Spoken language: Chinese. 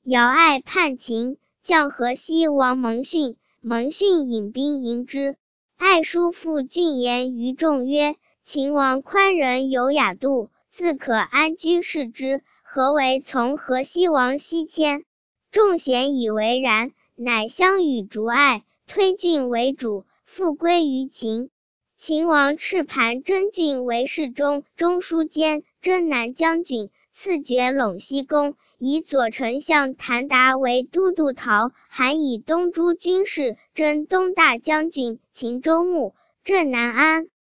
姚爱叛秦，将河西王蒙逊，蒙逊引兵迎之。爱叔父俊言于众曰：秦王宽仁有雅度，自可安居视之，何为从河西王西迁？众贤以为然，乃相与逐爱，推郡为主，复归于秦。秦王敕盘真郡为侍中、中书监、征南将军，赐爵陇西公，以左丞相谭达为都督陶，韩以东诸军事，征东大将军、秦州牧，镇南安。